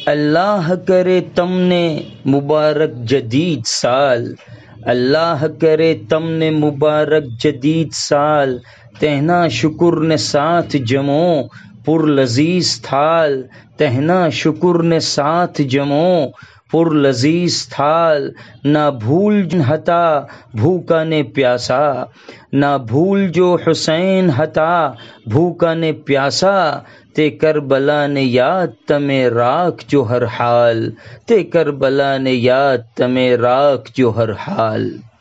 अल्लाह करे तमने मुबारक जदीद साल, अल्लाह करे तमने मुबारक जदीद साल, तहना शुक्र ने साथ जमो पुर लजीज थाल, तहना शुक्र ने साथ जमो पुर लजीज थाल। ना भूल हता भूखा ने प्यासा, ना भूल जो हुसैन हता भूखा ने प्यासा, ते करबला ने याद तमें राख जो हर हाल, ते करबला ने याद तमें राख जो हर हाल।